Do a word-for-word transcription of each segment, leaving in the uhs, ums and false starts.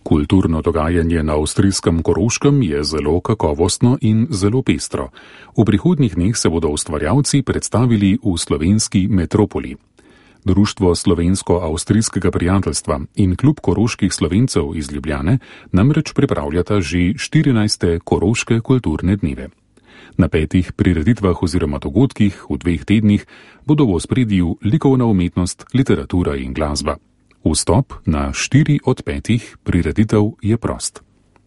Kulturno dogajanje na avstrijskem Koroškem je zelo kakovostno in zelo pestro. V prihodnjih dneh se bodo ustvarjalci predstavili v slovenski metropoli. Društvo Slovensko-avstrijskega prijateljstva in Klub koroških Slovencev iz Ljubljane namreč pripravljata že štirinajste Koroške kulturne dneve. Na petih prireditvah oziroma dogodkih v dveh tednih bodo v ospredju likovna umetnost, literatura in glasba. Vstop na štiri od petih prireditev je prost.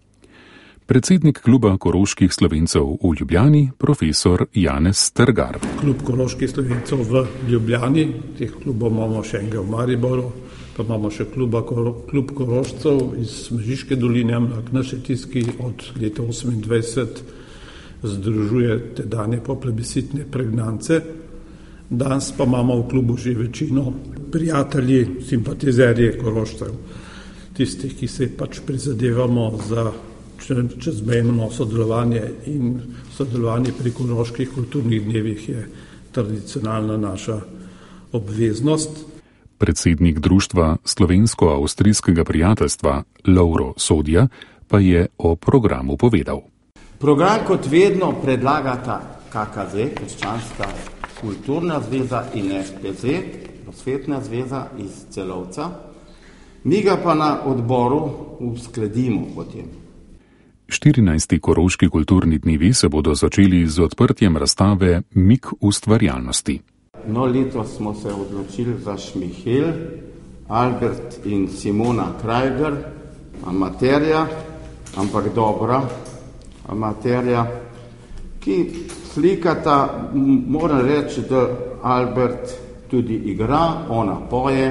Predsednik Kluba koroških Slovencev v Ljubljani, profesor Janez Strgar. Klub koroških Slovencev v Ljubljani, teh klubov imamo še enega v Mariboru, pa imamo še kluba, klub korošcev iz Mežiške doline, na Šetiski od leta osemindvajset združuje tedanje poplebiscitne pregnance. Danes pa imamo v klubu že večino prijatelji, simpatizerje korošcev, tistih, ki se pač prizadevamo za čezmejno sodelovanje, in sodelovanje pri koroških kulturnih dnevih je tradicionalna naša obveznost. Predsednik Društva Slovensko-avstrijskega prijateljstva Lovro Sodja pa je o programu povedal. Program kot vedno predlagata K K Z, Krščanska kulturna zveza, in S P Z, Prosvetna zveza iz Celovca. Mi ga pa na odboru uskladimo potem. štirinajsti Koroški kulturni dnevi se bodo začeli z odprtjem razstave Mik ustvarjalnosti. No, letos smo se odločili za Šmihel, Albert in Simona Krajger, amaterja, ampak dobra amaterja, ki slikata, moram reči, da Albert tudi igra, ona poje,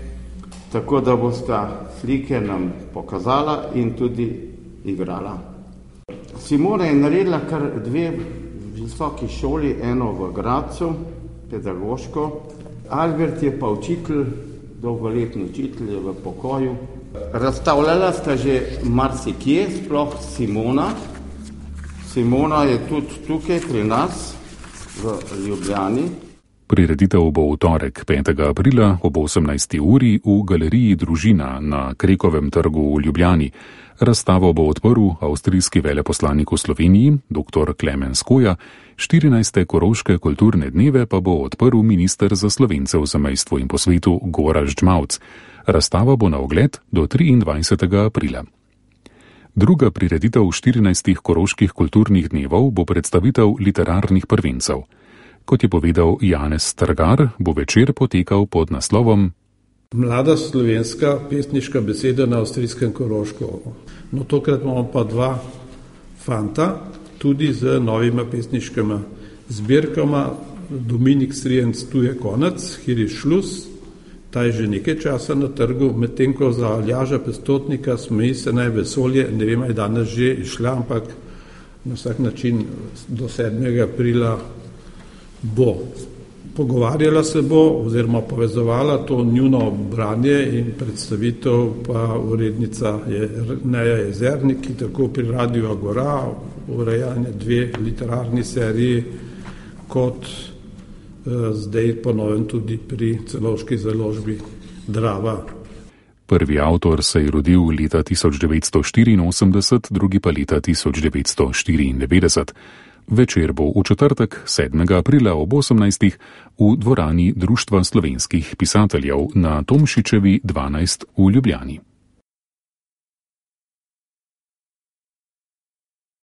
tako da bosta slike nam pokazala in tudi igrala. Simona je naredila kar dve visoki šoli, eno v Gradcu, pedagoško. Albert je pa učitelj, dolgoletni učitelj, je v pokoju. Razstavljala sta že marsikje, sploh Simona. Simona je tudi tukaj pri nas v Ljubljani. Prireditev bo v torek, petega aprila ob osemnajsti uri v galeriji Družina na Krekovem trgu v Ljubljani. Razstavo bo odprl avstrijski veleposlanik v Sloveniji, dr. Klemen Skoja, štirinajste Koroške kulturne dneve pa bo odprl minister za Slovence v zamejstvu in po svetu Gorazd Žmavc. Razstava bo na ogled do triindvajsetega aprila. Druga prireditev štirinajstih Koroških kulturnih dnevov bo predstavitev literarnih prvencev. Kot je povedal Janez Strgar, bo večer potekal pod naslovom Mlada slovenska pesniška beseda na avstrijskem Korošku. No, tokrat imamo pa dva fanta, tudi z novima pesniškima zbirkama. Dominik Strijenc, Tu je konec, Hier ist Schluss. Ta je že nekaj časa na trgu, medtem ko za Aljaža Pestotnika Smeji se naj vesolje, ne vem, je danes že išla, ampak na vsak način do sedmega aprila bo. Pogovarjala se bo oziroma povezovala to njuno branje in predstavitev pa urednica je Neja Jezernik, ki tako pri Radiu Agora urejanje dve literarni seriji, kot eh, zdaj ponovem tudi pri celovški založbi Drava. Prvi avtor se je rodil leta tisoč devetsto štiriinosemdeset, drugi pa leta tisoč devetsto štiriindevetdeset. Večer bo v četrtek, sedmega aprila ob osemnajstih v dvorani Društva slovenskih pisateljev na Tomšičevi dvanajst v Ljubljani.